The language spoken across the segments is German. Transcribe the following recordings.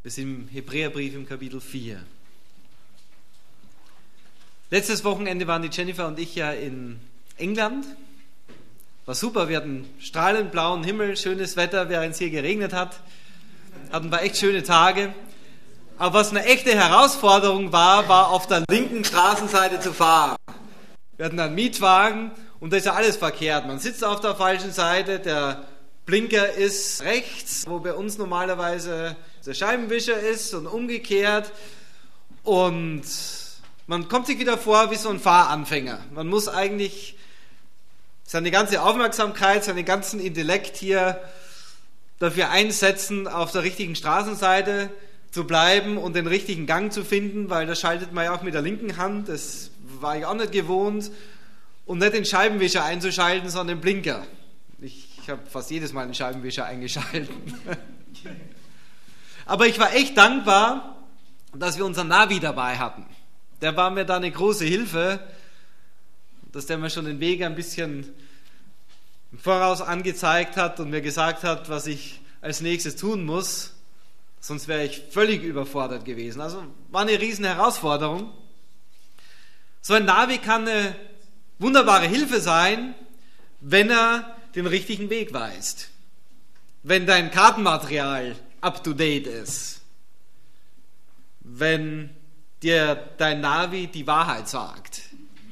Wir sind im Hebräerbrief im Kapitel 4. Letztes Wochenende waren die Jennifer und ich ja in England. War super, wir hatten strahlend blauen Himmel, schönes Wetter, während es hier geregnet hat. Hatten wir echt schöne Tage. Aber was eine echte Herausforderung war auf der linken Straßenseite zu fahren. Wir hatten einen Mietwagen und da ist ja alles verkehrt. Man sitzt auf der falschen Seite, der Blinker ist rechts, wo bei uns normalerweise der Scheibenwischer ist und umgekehrt. Und man kommt sich wieder vor wie so ein Fahranfänger. Man muss eigentlich seine ganze Aufmerksamkeit, seinen ganzen Intellekt hier dafür einsetzen, auf der richtigen Straßenseite zu bleiben und den richtigen Gang zu finden, weil da schaltet man ja auch mit der linken Hand, das war ich auch nicht gewohnt, und nicht den Scheibenwischer einzuschalten, sondern den Blinker. Ich habe fast jedes Mal den Scheibenwischer eingeschalten. Aber ich war echt dankbar, dass wir unseren Navi dabei hatten. Der war mir da eine große Hilfe, dass der mir schon den Weg ein bisschen im Voraus angezeigt hat und mir gesagt hat, was ich als nächstes tun muss. Sonst wäre ich völlig überfordert gewesen. Also war eine riesen Herausforderung. So ein Navi kann eine wunderbare Hilfe sein, wenn er den richtigen Weg weist. Wenn dein Kartenmaterial up-to-date ist. Wenn dir dein Navi die Wahrheit sagt.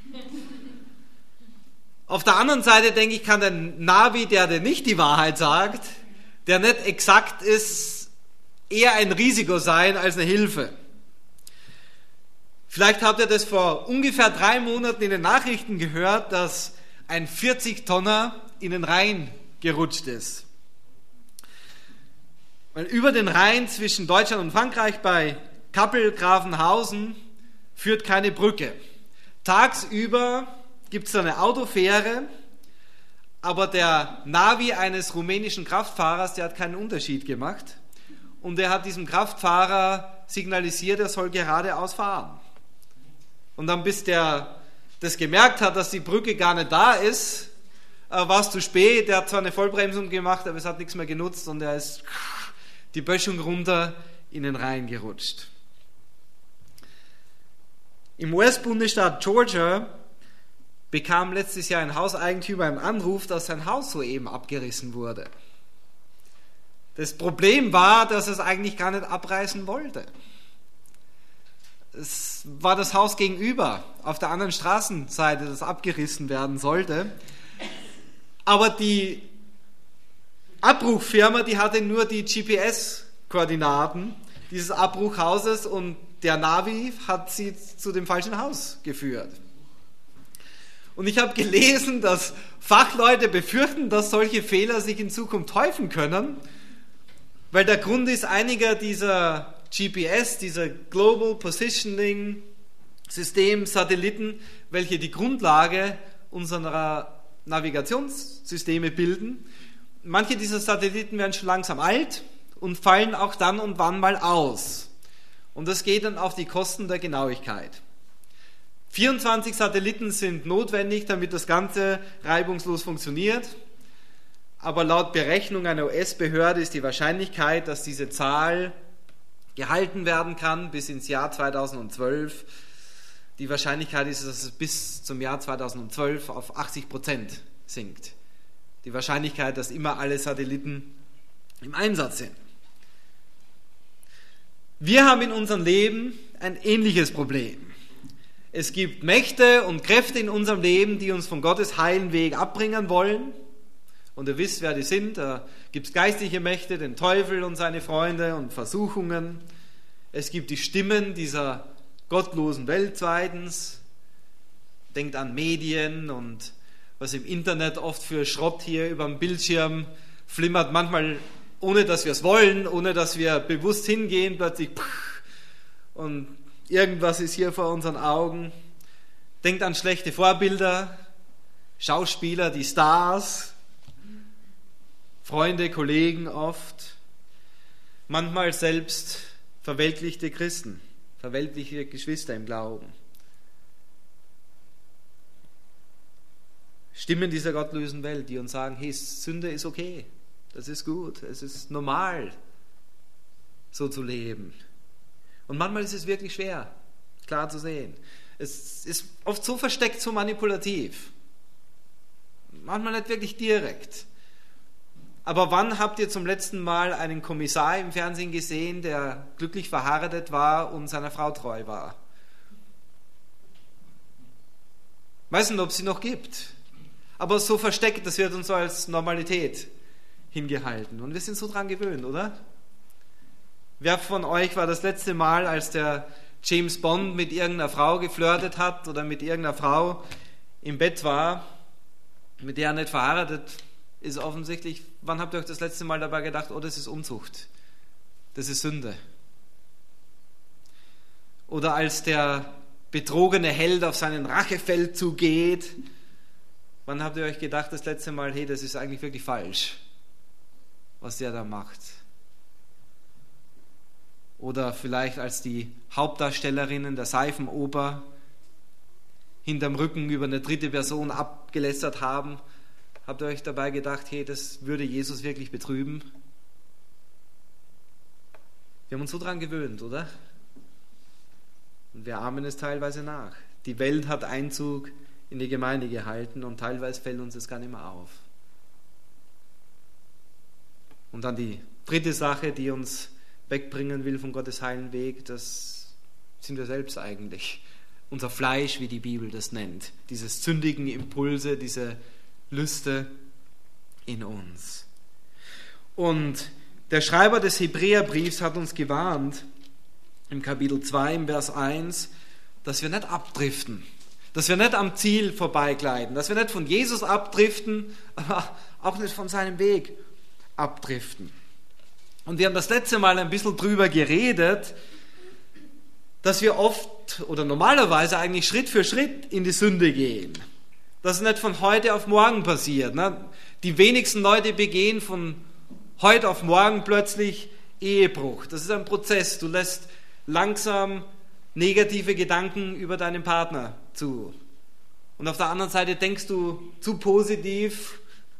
Auf der anderen Seite, denke ich, kann der Navi, der dir nicht die Wahrheit sagt, der nicht exakt ist, eher ein Risiko sein als eine Hilfe. Vielleicht habt ihr das vor ungefähr 3 Monaten in den Nachrichten gehört, dass ein 40-Tonner in den Rhein gerutscht ist. Weil über den Rhein zwischen Deutschland und Frankreich bei Kappel-Grafenhausen führt keine Brücke. Tagsüber gibt es eine Autofähre, aber der Navi eines rumänischen Kraftfahrers, der hat keinen Unterschied gemacht. Und er hat diesem Kraftfahrer signalisiert, er soll geradeaus fahren. Und dann, bis der das gemerkt hat, dass die Brücke gar nicht da ist, war es zu spät. Er hat zwar eine Vollbremsung gemacht, aber es hat nichts mehr genutzt und er ist die Böschung runter in den Rhein gerutscht. Im US-Bundesstaat Georgia bekam letztes Jahr ein Hauseigentümer einen Anruf, dass sein Haus soeben abgerissen wurde. Das Problem war, dass er es eigentlich gar nicht abreißen wollte. Es war das Haus gegenüber, auf der anderen Straßenseite, das abgerissen werden sollte. Aber die Abbruchfirma, die hatte nur die GPS-Koordinaten dieses Abbruchhauses und der Navi hat sie zu dem falschen Haus geführt. Und ich habe gelesen, dass Fachleute befürchten, dass solche Fehler sich in Zukunft häufen können, weil der Grund ist, einiger dieser GPS, dieser Global Positioning System, Satelliten, welche die Grundlage unserer Navigationssysteme bilden. Manche dieser Satelliten werden schon langsam alt und fallen auch dann und wann mal aus. Und das geht dann auf die Kosten der Genauigkeit. 24 Satelliten sind notwendig, damit das Ganze reibungslos funktioniert. Aber laut Berechnung einer US-Behörde ist die Wahrscheinlichkeit, dass diese Zahl gehalten werden kann bis ins Jahr 2012. Die Wahrscheinlichkeit ist, dass es bis zum Jahr 2012 auf 80% sinkt. Die Wahrscheinlichkeit, dass immer alle Satelliten im Einsatz sind. Wir haben in unserem Leben ein ähnliches Problem. Es gibt Mächte und Kräfte in unserem Leben, die uns von Gottes heilen Weg abbringen wollen. Und ihr wisst, wer die sind. Da gibt es geistliche Mächte, den Teufel und seine Freunde und Versuchungen. Es gibt die Stimmen dieser gottlosen Welt zweitens. Denkt an Medien und was im Internet oft für Schrott hier über dem Bildschirm flimmert. Manchmal ohne, dass wir es wollen, ohne, dass wir bewusst hingehen, plötzlich und irgendwas ist hier vor unseren Augen. Denkt an schlechte Vorbilder, Schauspieler, die Stars, Freunde, Kollegen oft, manchmal selbst verweltlichte Christen, verweltlichte Geschwister im Glauben. Stimmen dieser gottlosen Welt, die uns sagen, hey, Sünde ist okay, das ist gut, es ist normal. so zu leben. Und manchmal ist es wirklich schwer, klar zu sehen. Es ist oft so versteckt, so manipulativ. Manchmal nicht wirklich direkt. Aber wann habt ihr zum letzten Mal einen Kommissar im Fernsehen gesehen, der glücklich verheiratet war und seiner Frau treu war? Weiß nicht, ob es sie noch gibt. Aber so versteckt, das wird uns so als Normalität hingehalten. Und wir sind so dran gewöhnt, oder? Wer von euch war das letzte Mal, als der James Bond mit irgendeiner Frau geflirtet hat oder mit irgendeiner Frau im Bett war, mit der er nicht verheiratet ist offensichtlich? Wann habt ihr euch das letzte Mal dabei gedacht, oh, das ist Unzucht, das ist Sünde? Oder als der betrogene Held auf seinen Rachefeldzug geht, wann habt ihr euch gedacht das letzte Mal, hey, das ist eigentlich wirklich falsch, was der da macht? Oder vielleicht als die Hauptdarstellerinnen der Seifenoper hinterm Rücken über eine dritte Person abgelästert haben, habt ihr euch dabei gedacht, hey, das würde Jesus wirklich betrüben? Wir haben uns so dran gewöhnt, oder? Und wir ahmen es teilweise nach. Die Welt hat Einzug in die Gemeinde gehalten und teilweise fällt uns das gar nicht mehr auf. Und dann die dritte Sache, die uns wegbringen will von Gottes heilen Weg, das sind wir selbst eigentlich. Unser Fleisch, wie die Bibel das nennt. Diese sündigen Impulse, diese Lüste in uns. Und der Schreiber des Hebräerbriefs hat uns gewarnt, im Kapitel 2, im Vers 1, dass wir nicht abdriften, dass wir nicht am Ziel vorbeigleiten, dass wir nicht von Jesus abdriften, aber auch nicht von seinem Weg abdriften. Und wir haben das letzte Mal ein bisschen drüber geredet, dass wir oft oder normalerweise eigentlich Schritt für Schritt in die Sünde gehen. Das ist nicht von heute auf morgen passiert. Ne? Die wenigsten Leute begehen von heute auf morgen plötzlich Ehebruch. Das ist ein Prozess. Du lässt langsam negative Gedanken über deinen Partner zu. Und auf der anderen Seite denkst du zu positiv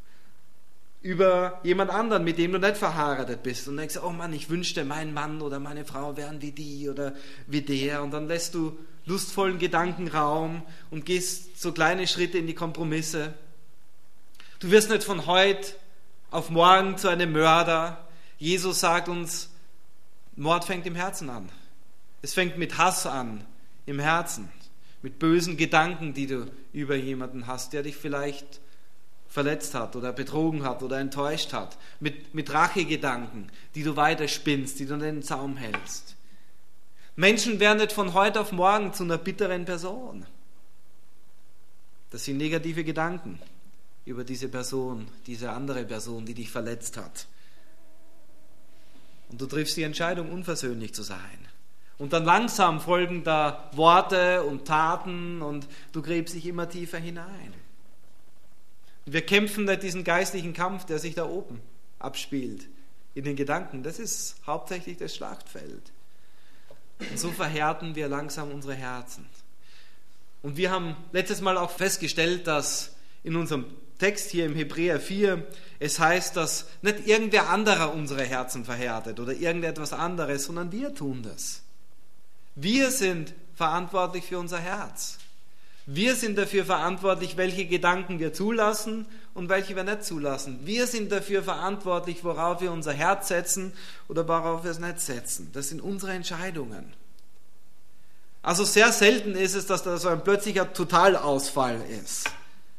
über jemand anderen, mit dem du nicht verheiratet bist. Und denkst, oh Mann, ich wünschte, mein Mann oder meine Frau wären wie die oder wie der. Und dann lässt du lustvollen Gedankenraum und gehst so kleine Schritte in die Kompromisse. Du wirst nicht von heute auf morgen zu einem Mörder. Jesus sagt uns, Mord fängt im Herzen an. Es fängt mit Hass an, im Herzen, mit bösen Gedanken, die du über jemanden hast, der dich vielleicht verletzt hat oder betrogen hat oder enttäuscht hat, mit Rachegedanken, die du weiterspinnst, die du in den Zaum hältst. Menschen werden nicht von heute auf morgen zu einer bitteren Person. Das sind negative Gedanken über diese Person, diese andere Person, die dich verletzt hat. Und du triffst die Entscheidung, unversöhnlich zu sein. Und dann langsam folgen da Worte und Taten und du gräbst dich immer tiefer hinein. Wir kämpfen nicht diesen geistlichen Kampf, der sich da oben abspielt, in den Gedanken. Das ist hauptsächlich das Schlachtfeld. Und so verhärten wir langsam unsere Herzen. Und wir haben letztes Mal auch festgestellt, dass in unserem Text hier im Hebräer 4 es heißt, dass nicht irgendwer anderer unsere Herzen verhärtet oder irgendetwas anderes, sondern wir tun das. Wir sind verantwortlich für unser Herz. Wir sind dafür verantwortlich, welche Gedanken wir zulassen und welche wir nicht zulassen. Wir sind dafür verantwortlich, worauf wir unser Herz setzen oder worauf wir es nicht setzen. Das sind unsere Entscheidungen. Also sehr selten ist es, dass da so ein plötzlicher Totalausfall ist.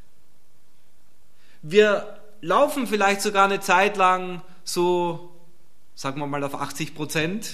Wir laufen vielleicht sogar eine Zeit lang so, sagen wir mal auf 80%,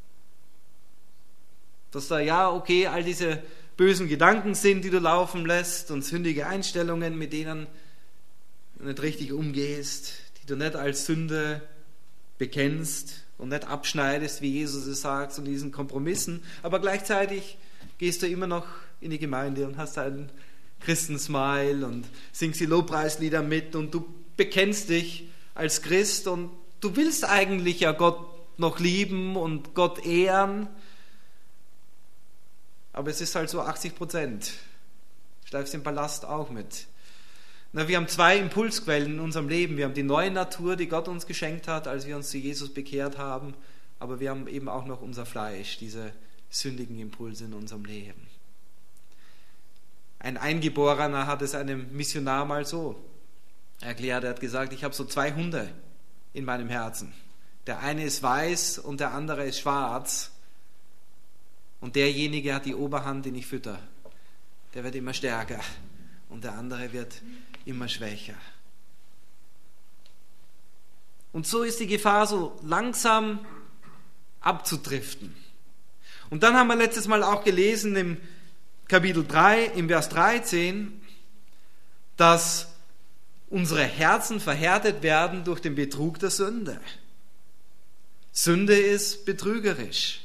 dass da all diese bösen Gedanken sind, die du laufen lässt und sündige Einstellungen, mit denen du nicht richtig umgehst, die du nicht als Sünde bekennst und nicht abschneidest, wie Jesus es sagt, zu diesen Kompromissen, aber gleichzeitig gehst du immer noch in die Gemeinde und hast einen Christensmile und singst die Lobpreislieder mit und du bekennst dich als Christ und du willst eigentlich ja Gott noch lieben und Gott ehren, aber es ist halt so 80%. Schleifst den Ballast auch mit. Wir haben zwei Impulsquellen in unserem Leben. Wir haben die neue Natur, die Gott uns geschenkt hat, als wir uns zu Jesus bekehrt haben. aber wir haben eben auch noch unser Fleisch, diese sündigen Impulse in unserem Leben. Ein Eingeborener hat es einem Missionar mal so erklärt. Er hat gesagt, ich habe so 2 Hunde in meinem Herzen. Der eine ist weiß und der andere ist schwarz. Und derjenige hat die Oberhand, den ich fütter. Der wird immer stärker und der andere wird immer schwächer. Und so ist die Gefahr, so langsam abzudriften. Und dann haben wir letztes Mal auch gelesen im Kapitel 3, im Vers 13, dass unsere Herzen verhärtet werden durch den Betrug der Sünde. Sünde ist betrügerisch.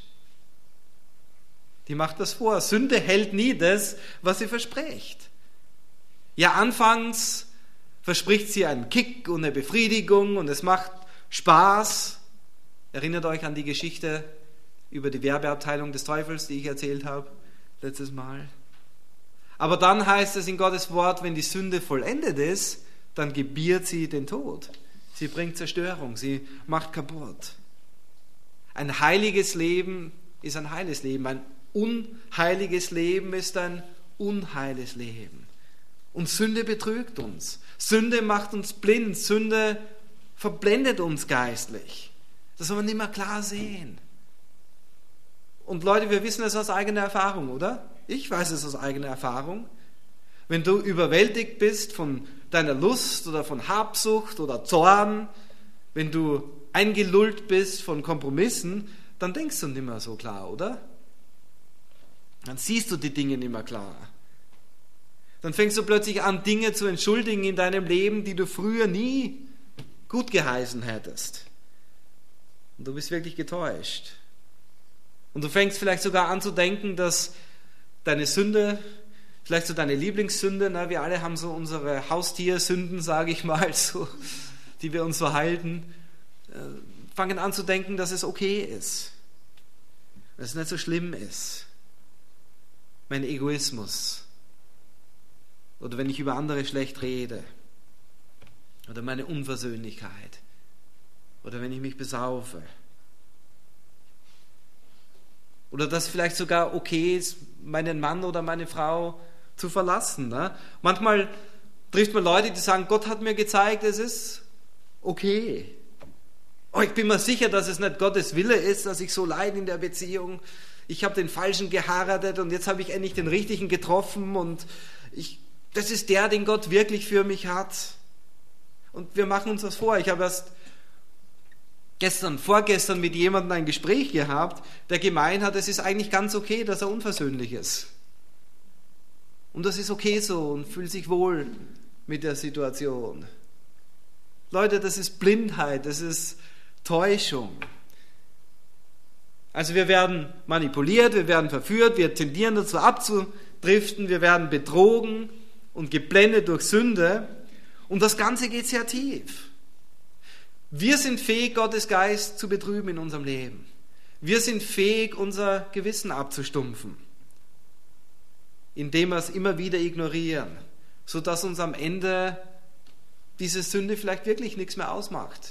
Die macht das vor. Sünde hält nie das, was sie verspricht. Ja, anfangs verspricht sie einen Kick und eine Befriedigung und es macht Spaß. Erinnert euch an die Geschichte über die Werbeabteilung des Teufels, die ich erzählt habe letztes Mal. Aber dann heißt es in Gottes Wort, wenn die Sünde vollendet ist, dann gebiert sie den Tod. Sie bringt Zerstörung, sie macht kaputt. Ein heiliges Leben ist ein heiles Leben, ein unheiliges Leben ist ein unheiles Leben. Und Sünde betrügt uns. Sünde macht uns blind. Sünde verblendet uns geistlich. Das soll man nicht mehr klar sehen. Und Leute, wir wissen es aus eigener Erfahrung, oder? Ich weiß es aus eigener Erfahrung. Wenn du überwältigt bist von deiner Lust oder von Habsucht oder Zorn, wenn du eingelullt bist von Kompromissen, dann denkst du nicht mehr so klar, oder? Dann siehst du die Dinge nicht mehr klar. Dann fängst du plötzlich an, Dinge zu entschuldigen in deinem Leben, die du früher nie gut geheißen hättest. Und du bist wirklich getäuscht. Und du fängst vielleicht sogar an zu denken, dass deine Sünde, vielleicht so deine Lieblingssünde, wir alle haben so unsere Haustiersünden, sage ich mal, so, die wir uns so halten, fangen an zu denken, dass es okay ist. Dass es nicht so schlimm ist. Mein Egoismus. Oder wenn ich über andere schlecht rede. Oder meine Unversöhnlichkeit. Oder wenn ich mich besaufe. Oder dass vielleicht sogar okay ist, meinen Mann oder meine Frau zu verlassen. Ne? Manchmal trifft man Leute, die sagen, Gott hat mir gezeigt, es ist okay. Oh, ich bin mir sicher, dass es nicht Gottes Wille ist, dass ich so leide in der Beziehung. Ich habe den Falschen geheiratet und jetzt habe ich endlich den Richtigen getroffen und das ist der, den Gott wirklich für mich hat. Und wir machen uns das vor. Ich habe erst vorgestern mit jemandem ein Gespräch gehabt, der gemeint hat, es ist eigentlich ganz okay, dass er unversöhnlich ist. Und das ist okay so und fühlt sich wohl mit der Situation. Leute, das ist Blindheit, das ist Täuschung. Also wir werden manipuliert, wir werden verführt, wir tendieren dazu abzudriften, wir werden betrogen und geblendet durch Sünde. Und das Ganze geht sehr tief. Wir sind fähig, Gottes Geist zu betrüben in unserem Leben. Wir sind fähig, unser Gewissen abzustumpfen, indem wir es immer wieder ignorieren, sodass uns am Ende diese Sünde vielleicht wirklich nichts mehr ausmacht.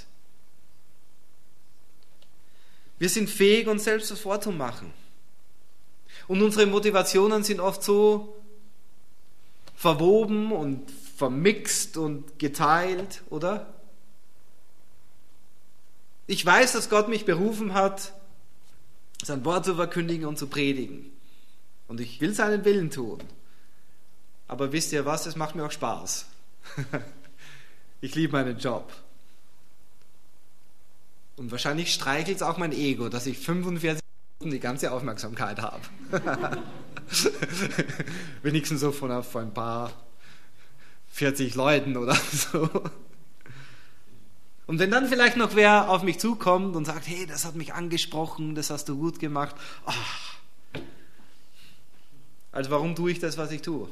Wir sind fähig, uns selbst das vorzumachen. Und unsere Motivationen sind oft so verwoben und vermixt und geteilt, oder? Ich weiß, dass Gott mich berufen hat, sein Wort zu verkündigen und zu predigen. Und ich will seinen Willen tun. Aber wisst ihr was, es macht mir auch Spaß. Ich liebe meinen Job. Und wahrscheinlich streichelt es auch mein Ego, dass ich 45 Minuten die ganze Aufmerksamkeit habe. Wenigstens so von ein paar 40 Leuten oder so. Und wenn dann vielleicht noch wer auf mich zukommt und sagt, hey, das hat mich angesprochen, das hast du gut gemacht. Oh. Also warum tue ich das, was ich tue?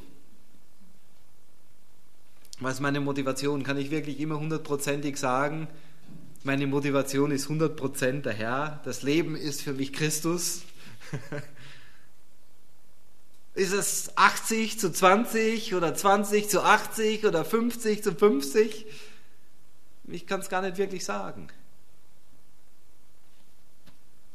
Was ist meine Motivation? Kann ich wirklich immer 100%ig sagen, meine Motivation ist 100% der Herr, das Leben ist für mich Christus? Ist es 80:20 oder 20:80 oder 50:50? Ich kann es gar nicht wirklich sagen.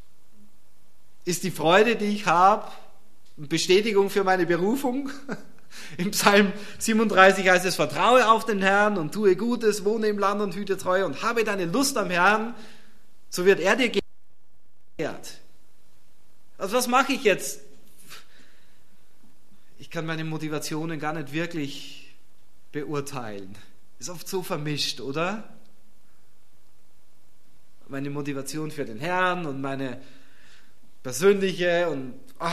Ist die Freude, die ich habe, Bestätigung für meine Berufung? Im Psalm 37 heißt es, vertraue auf den Herrn und tue Gutes, wohne im Land und hüte Treue und habe deine Lust am Herrn, so wird er dir geehrt. Also was mache ich jetzt? Ich kann meine Motivationen gar nicht wirklich beurteilen. Ist oft so vermischt, oder? Meine Motivation für den Herrn und meine persönliche und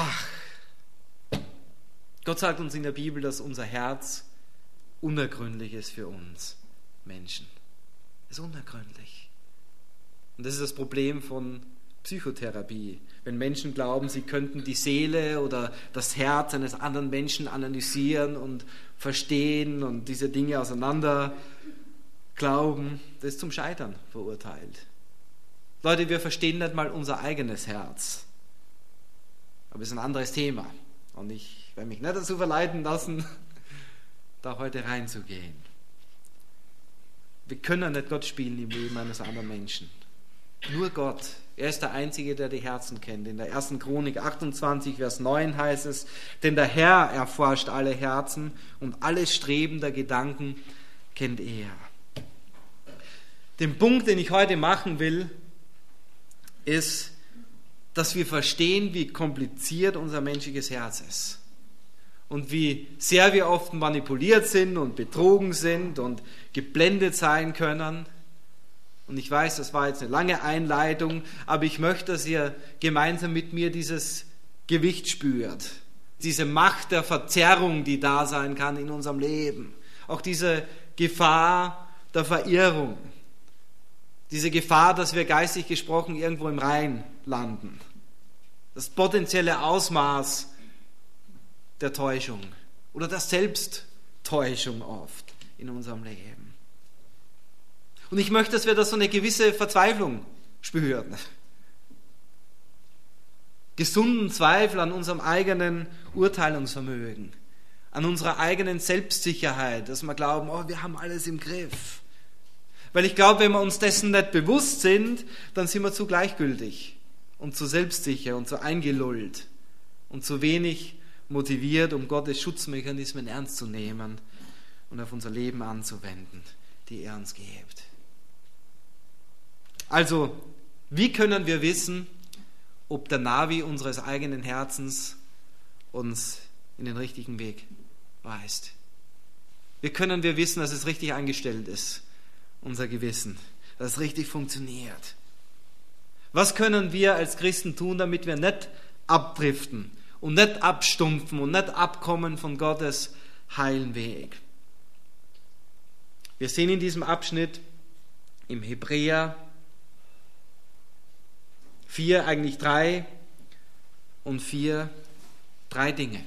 Gott sagt uns in der Bibel, dass unser Herz unergründlich ist für uns Menschen. Es ist unergründlich. Und das ist das Problem von Psychotherapie. Wenn Menschen glauben, sie könnten die Seele oder das Herz eines anderen Menschen analysieren und verstehen und diese Dinge auseinander glauben, das ist zum Scheitern verurteilt. Leute, wir verstehen nicht mal unser eigenes Herz. Aber es ist ein anderes Thema. Und ich werde mich nicht dazu verleiten lassen, da heute reinzugehen. Wir können nicht Gott spielen im Leben eines anderen Menschen. Nur Gott. Er ist der Einzige, der die Herzen kennt. In der 1. Chronik 28, Vers 9 heißt es, denn der Herr erforscht alle Herzen und alles Streben der Gedanken kennt er. Den Punkt, den ich heute machen will, ist, dass wir verstehen, wie kompliziert unser menschliches Herz ist. Und wie sehr wir oft manipuliert sind und betrogen sind und geblendet sein können. Und ich weiß, das war jetzt eine lange Einleitung, aber ich möchte, dass ihr gemeinsam mit mir dieses Gewicht spürt. Diese Macht der Verzerrung, die da sein kann in unserem Leben. Auch diese Gefahr der Verirrung. Diese Gefahr, dass wir geistig gesprochen irgendwo im Rhein landen. Das potenzielle Ausmaß der Täuschung oder der Selbsttäuschung oft in unserem Leben. Und ich möchte, dass wir da so eine gewisse Verzweiflung spüren. Gesunden Zweifel an unserem eigenen Urteilungsvermögen, an unserer eigenen Selbstsicherheit, dass wir glauben, wir haben alles im Griff. Weil ich glaube, wenn wir uns dessen nicht bewusst sind, dann sind wir zu gleichgültig und zu selbstsicher und zu eingelullt und zu wenig motiviert, um Gottes Schutzmechanismen ernst zu nehmen und auf unser Leben anzuwenden, die er uns gibt. Also, wie können wir wissen, ob der Navi unseres eigenen Herzens uns in den richtigen Weg weist? Wie können wir wissen, dass es richtig eingestellt ist, unser Gewissen, dass es richtig funktioniert? Was können wir als Christen tun, damit wir nicht abdriften und nicht abstumpfen und nicht abkommen von Gottes heilen Weg? Wir sehen in diesem Abschnitt im Hebräer 4, eigentlich 3 und 4, 3 Dinge.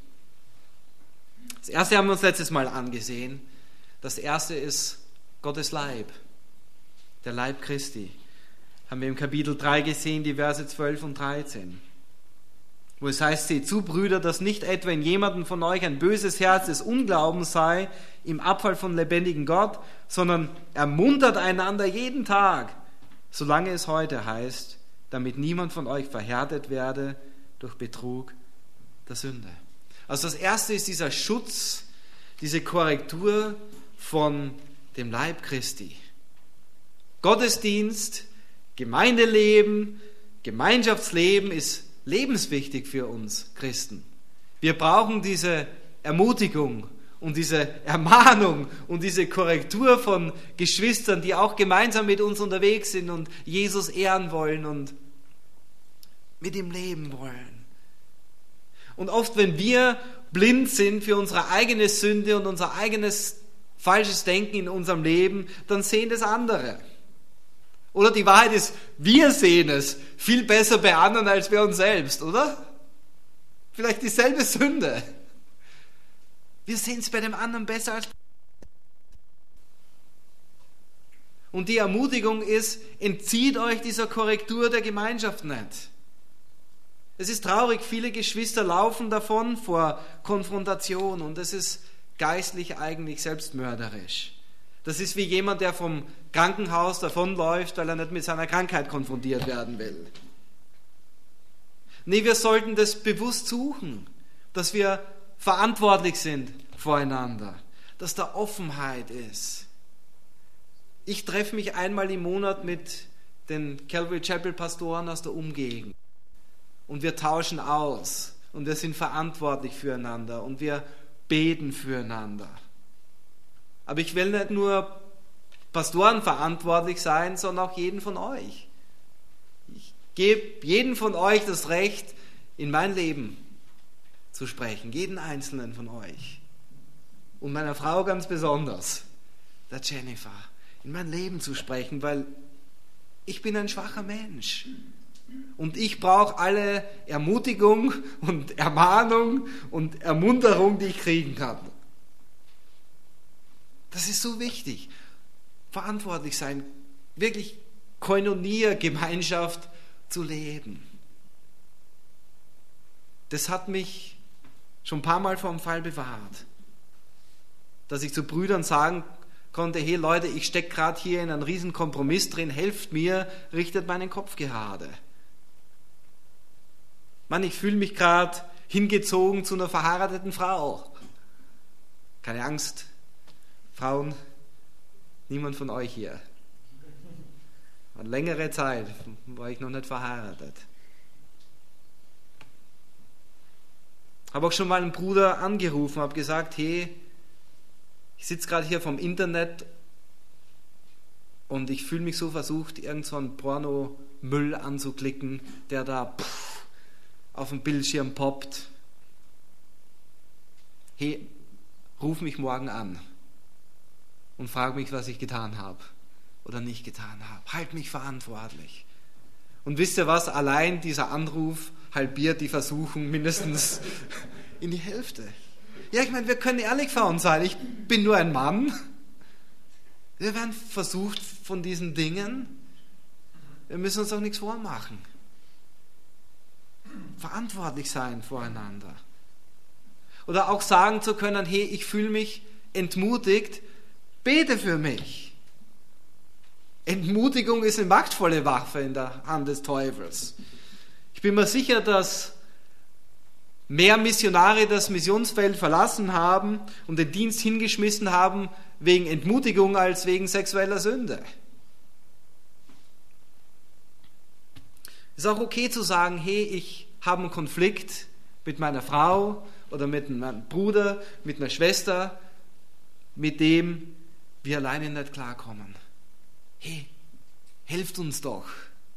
Das erste haben wir uns letztes Mal angesehen. Das erste ist Gottes Leib, der Leib Christi. Haben wir im Kapitel 3 gesehen, die Verse 12 und 13. Wo es heißt, seht zu, Brüder, dass nicht etwa in jemandem von euch ein böses Herz des Unglaubens sei, im Abfall von lebendigen Gott, sondern ermuntert einander jeden Tag, solange es heute heißt, damit niemand von euch verhärtet werde durch Betrug der Sünde. Also das erste ist dieser Schutz, diese Korrektur von dem Leib Christi. Gottesdienst, Gemeindeleben, Gemeinschaftsleben ist lebenswichtig für uns Christen. Wir brauchen diese Ermutigung und diese Ermahnung und diese Korrektur von Geschwistern, die auch gemeinsam mit uns unterwegs sind und Jesus ehren wollen und mit ihm leben wollen. Und oft, wenn wir blind sind für unsere eigene Sünde und unser eigenes falsches Denken in unserem Leben, dann sehen das andere. Oder die Wahrheit ist, wir sehen es viel besser bei anderen als bei uns selbst, oder? Vielleicht dieselbe Sünde. Wir sehen es bei dem anderen besser als bei uns. Und die Ermutigung ist, entzieht euch dieser Korrektur der Gemeinschaft nicht. Es ist traurig, viele Geschwister laufen davon vor Konfrontation und das ist geistlich eigentlich selbstmörderisch. Das ist wie jemand, der vom Krankenhaus davonläuft, weil er nicht mit seiner Krankheit konfrontiert werden will. Nee, wir sollten das bewusst suchen, dass wir verantwortlich sind voreinander, dass da Offenheit ist. Ich treffe mich einmal im Monat mit den Calvary Chapel Pastoren aus der Umgegend und wir tauschen aus und wir sind verantwortlich füreinander und wir beten füreinander. Aber ich will nicht nur Pastoren verantwortlich sein, sondern auch jeden von euch. Ich gebe jedem von euch das Recht, in mein Leben zu sprechen, jeden einzelnen von euch. Und meiner Frau ganz besonders, der Jennifer, in mein Leben zu sprechen, weil ich bin ein schwacher Mensch. Und ich brauche alle Ermutigung und Ermahnung und Ermunterung, die ich kriegen kann. Das ist so wichtig. Verantwortlich sein, wirklich Koinonia, Gemeinschaft zu leben. Das hat mich schon ein paar Mal vor dem Fall bewahrt. Dass ich zu Brüdern sagen konnte, hey Leute, ich stecke gerade hier in einem riesen Kompromiss drin, helft mir, richtet meinen Kopf gerade. Mann, ich fühle mich gerade hingezogen zu einer verheirateten Frau. Keine Angst, Frauen, niemand von euch hier. Eine längere Zeit war ich noch nicht verheiratet. Habe auch schon mal einen Bruder angerufen, habe gesagt, hey, ich sitze gerade hier vom Internet und ich fühle mich so versucht, irgend so einen Porno-Müll anzuklicken, der da auf dem Bildschirm poppt. Hey, ruf mich morgen an und frag mich, was ich getan habe oder nicht getan habe. Halt mich verantwortlich. Und wisst ihr was? Allein dieser Anruf halbiert die Versuchung mindestens in die Hälfte. Ja, ich meine, wir können ehrlich vor uns sein. Ich bin nur ein Mann. Wir werden versucht von diesen Dingen. Wir müssen uns auch nichts vormachen. Verantwortlich sein voreinander. Oder auch sagen zu können, hey, ich fühle mich entmutigt, bete für mich. Entmutigung ist eine machtvolle Waffe in der Hand des Teufels. Ich bin mir sicher, dass mehr Missionare das Missionsfeld verlassen haben und den Dienst hingeschmissen haben wegen Entmutigung als wegen sexueller Sünde. Es ist auch okay zu sagen, hey, ich habe einen Konflikt mit meiner Frau oder mit meinem Bruder, mit einer Schwester, mit dem wir alleine nicht klarkommen. Hey, helft uns doch.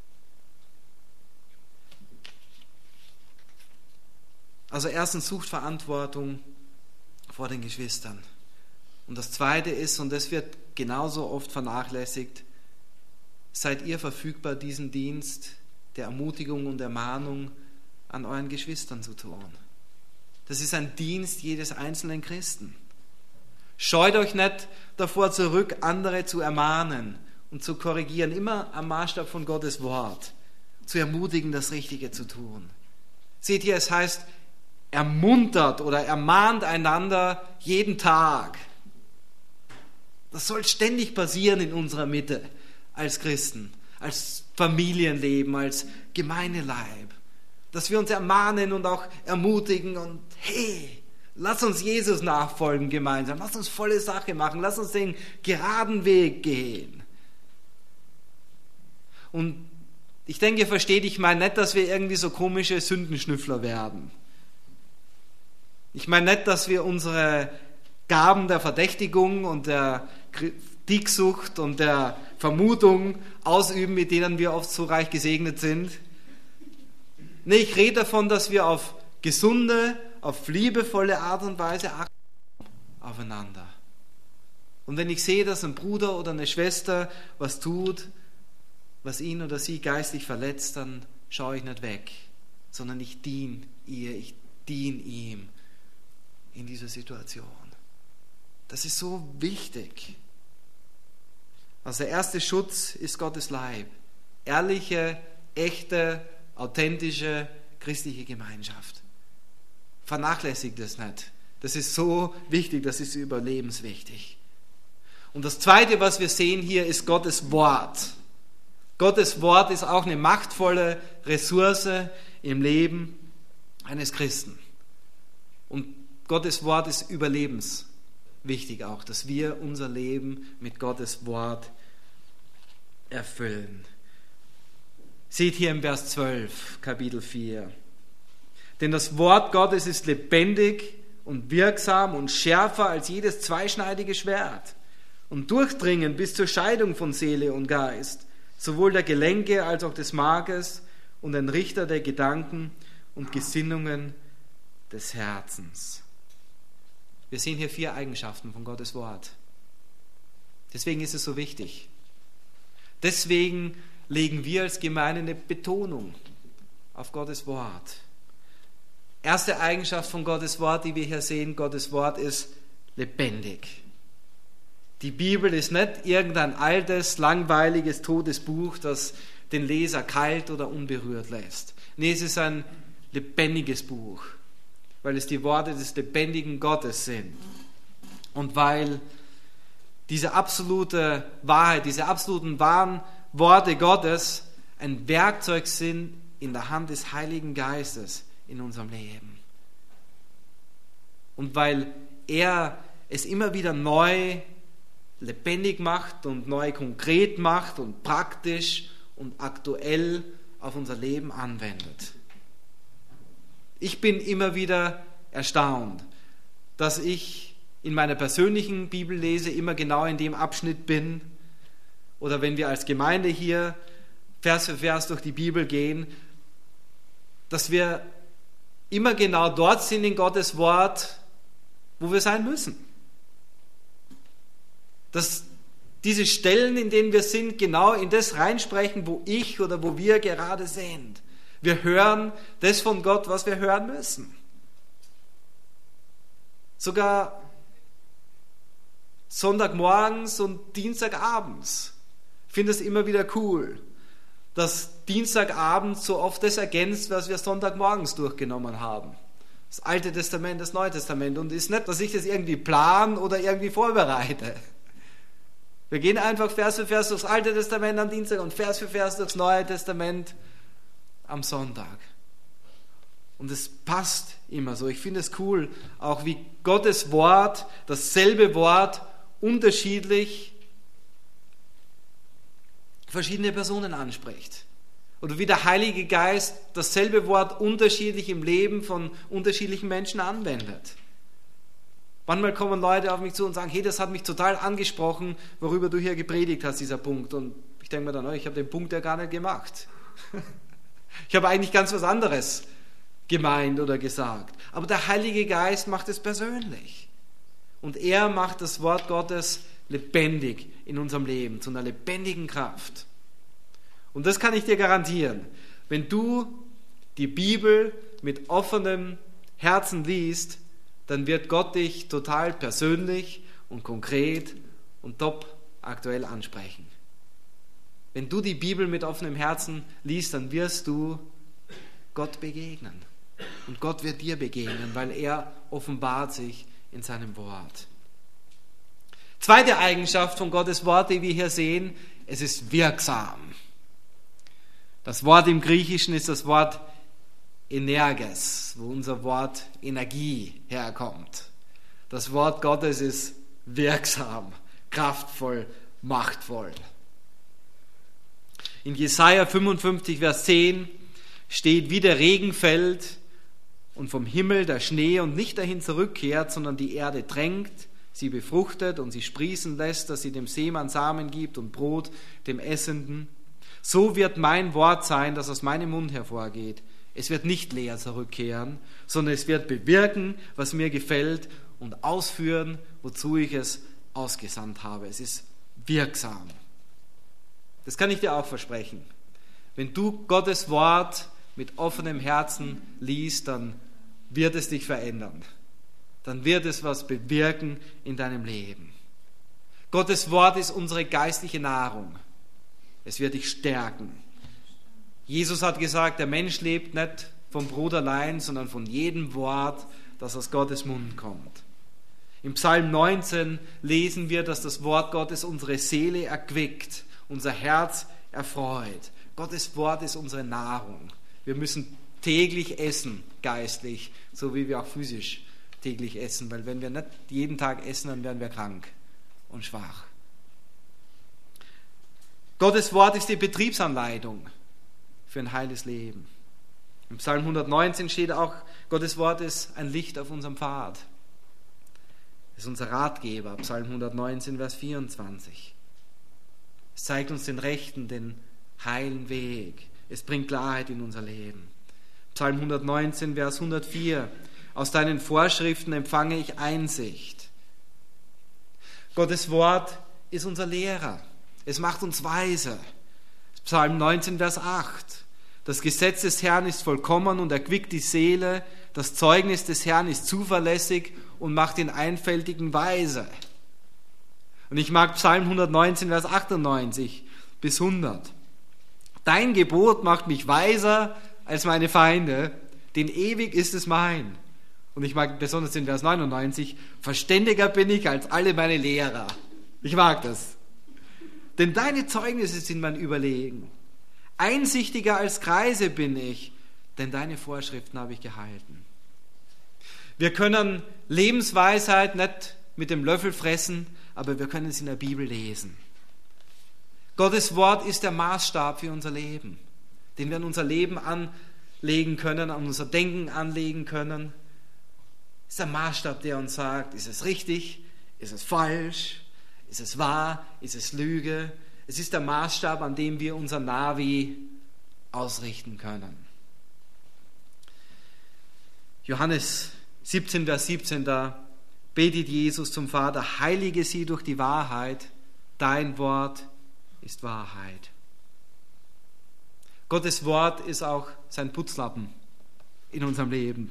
Also erstens, sucht Verantwortung vor den Geschwistern. Und das Zweite ist, und das wird genauso oft vernachlässigt, seid ihr verfügbar, diesen Dienst der Ermutigung und Ermahnung an euren Geschwistern zu tun. Das ist ein Dienst jedes einzelnen Christen. Scheut euch nicht davor zurück, andere zu ermahnen und zu korrigieren, immer am Maßstab von Gottes Wort, zu ermutigen, das Richtige zu tun. Seht ihr, es heißt, ermuntert oder ermahnt einander jeden Tag. Das soll ständig passieren in unserer Mitte als Christen, als Familienleben, als Gemeindeleib. Dass wir uns ermahnen und auch ermutigen und hey, lass uns Jesus nachfolgen gemeinsam, lass uns volle Sache machen, lass uns den geraden Weg gehen. Und ich denke, ihr versteht, ich meine nicht, dass wir irgendwie so komische Sündenschnüffler werden. Ich meine nicht, dass wir unsere Gaben der Verdächtigung und der Kritiksucht und der Vermutung ausüben, mit denen wir oft so reich gesegnet sind. Nee, ich rede davon, dass wir auf gesunde, auf liebevolle Art und Weise achten aufeinander. Und wenn ich sehe, dass ein Bruder oder eine Schwester was tut, was ihn oder sie geistlich verletzt, dann schaue ich nicht weg, sondern ich diene ihr, ich diene ihm in dieser Situation. Das ist so wichtig. Also der erste Schutz ist Gottes Leib. Ehrliche, echte, authentische, christliche Gemeinschaft. Vernachlässigt es nicht. Das ist so wichtig, das ist überlebenswichtig. Und das Zweite, was wir sehen hier, ist Gottes Wort. Gottes Wort ist auch eine machtvolle Ressource im Leben eines Christen. Und Gottes Wort ist überlebenswichtig auch, dass wir unser Leben mit Gottes Wort erfüllen. Seht hier im Vers 12, Kapitel 4. Denn das Wort Gottes ist lebendig und wirksam und schärfer als jedes zweischneidige Schwert und durchdringend bis zur Scheidung von Seele und Geist, sowohl der Gelenke als auch des Markes und ein Richter der Gedanken und Gesinnungen des Herzens. Wir sehen hier 4 Eigenschaften von Gottes Wort. Deswegen ist es so wichtig. Deswegen legen wir als Gemeinde eine Betonung auf Gottes Wort. Erste Eigenschaft von Gottes Wort, die wir hier sehen, Gottes Wort ist lebendig. Die Bibel ist nicht irgendein altes, langweiliges, totes Buch, das den Leser kalt oder unberührt lässt. Nee, es ist ein lebendiges Buch, weil es die Worte des lebendigen Gottes sind. Und weil diese absolute Wahrheit, diese absoluten wahren Worte Gottes ein Werkzeug sind in der Hand des Heiligen Geistes in unserem Leben. Und weil er es immer wieder neu lebendig macht und neu konkret macht und praktisch und aktuell auf unser Leben anwendet. Ich bin immer wieder erstaunt, dass ich in meiner persönlichen Bibellese immer genau in dem Abschnitt bin, oder wenn wir als Gemeinde hier Vers für Vers durch die Bibel gehen, dass wir immer genau dort sind in Gottes Wort, wo wir sein müssen. Dass diese Stellen, in denen wir sind, genau in das reinsprechen, wo ich oder wo wir gerade sind. Wir hören das von Gott, was wir hören müssen. Sogar Sonntagmorgens und Dienstagabends. Ich finde es immer wieder cool, dass Dienstagabend so oft das ergänzt, was wir Sonntagmorgens durchgenommen haben. Das Alte Testament, das Neue Testament. Und es ist nicht, dass ich das irgendwie plane oder irgendwie vorbereite. Wir gehen einfach Vers für Vers durchs Alte Testament am Dienstag und Vers für Vers durchs Neue Testament am Sonntag. Und es passt immer so. Ich finde es cool, auch wie Gottes Wort, dasselbe Wort, unterschiedlich verschiedene Personen anspricht. Oder wie der Heilige Geist dasselbe Wort unterschiedlich im Leben von unterschiedlichen Menschen anwendet. Manchmal kommen Leute auf mich zu und sagen, hey, das hat mich total angesprochen, worüber du hier gepredigt hast, dieser Punkt. Und ich denke mir dann, ich habe den Punkt ja gar nicht gemacht. Ich habe eigentlich ganz was anderes gemeint oder gesagt. Aber der Heilige Geist macht es persönlich. Und er macht das Wort Gottes lebendig in unserem Leben, zu einer lebendigen Kraft. Und das kann ich dir garantieren. Wenn du die Bibel mit offenem Herzen liest, dann wird Gott dich total persönlich und konkret und top aktuell ansprechen. Wenn du die Bibel mit offenem Herzen liest, dann wirst du Gott begegnen. Und Gott wird dir begegnen, weil er offenbart sich in seinem Wort. Zweite Eigenschaft von Gottes Wort, die wir hier sehen, es ist wirksam. Das Wort im Griechischen ist das Wort Energes, wo unser Wort Energie herkommt. Das Wort Gottes ist wirksam, kraftvoll, machtvoll. In Jesaja 55, Vers 10 steht, wie der Regen fällt und vom Himmel der Schnee und nicht dahin zurückkehrt, sondern die Erde drängt, sie befruchtet und sie sprießen lässt, dass sie dem Seemann Samen gibt und Brot dem Essenden. So wird mein Wort sein, das aus meinem Mund hervorgeht. Es wird nicht leer zurückkehren, sondern es wird bewirken, was mir gefällt und ausführen, wozu ich es ausgesandt habe. Es ist wirksam. Das kann ich dir auch versprechen. Wenn du Gottes Wort mit offenem Herzen liest, dann wird es dich verändern. Dann wird es was bewirken in deinem Leben. Gottes Wort ist unsere geistliche Nahrung. Es wird dich stärken. Jesus hat gesagt, der Mensch lebt nicht vom Brot allein, sondern von jedem Wort, das aus Gottes Mund kommt. Im Psalm 19 lesen wir, dass das Wort Gottes unsere Seele erquickt, unser Herz erfreut. Gottes Wort ist unsere Nahrung. Wir müssen täglich essen, geistlich, so wie wir auch physisch täglich essen, weil wenn wir nicht jeden Tag essen, dann werden wir krank und schwach. Gottes Wort ist die Betriebsanleitung für ein heiles Leben. Im Psalm 119 steht auch, Gottes Wort ist ein Licht auf unserem Pfad. Es ist unser Ratgeber, Psalm 119, Vers 24. Es zeigt uns den rechten, den heilen Weg. Es bringt Klarheit in unser Leben. Psalm 119, Vers 104. Aus deinen Vorschriften empfange ich Einsicht. Gottes Wort ist unser Lehrer. Es macht uns weise. Psalm 19, Vers 8. Das Gesetz des Herrn ist vollkommen und erquickt die Seele. Das Zeugnis des Herrn ist zuverlässig und macht den Einfältigen weise. Und ich mag Psalm 119, Vers 98 bis 100. Dein Gebot macht mich weiser als meine Feinde, denn ewig ist es mein. Und ich mag besonders den Vers 99, verständiger bin ich als alle meine Lehrer. Ich mag das. Denn deine Zeugnisse sind mein Überlegen. Einsichtiger als Kreise bin ich, denn deine Vorschriften habe ich gehalten. Wir können Lebensweisheit nicht mit dem Löffel fressen, aber wir können es in der Bibel lesen. Gottes Wort ist der Maßstab für unser Leben, den wir an unser Leben anlegen können, an unser Denken anlegen können. Es ist der Maßstab, der uns sagt, ist es richtig, ist es falsch, ist es wahr, ist es Lüge. Es ist der Maßstab, an dem wir unser Navi ausrichten können. Johannes 17, Vers 17, da betet Jesus zum Vater, heilige sie durch die Wahrheit, dein Wort ist Wahrheit. Gottes Wort ist auch sein Putzlappen in unserem Leben.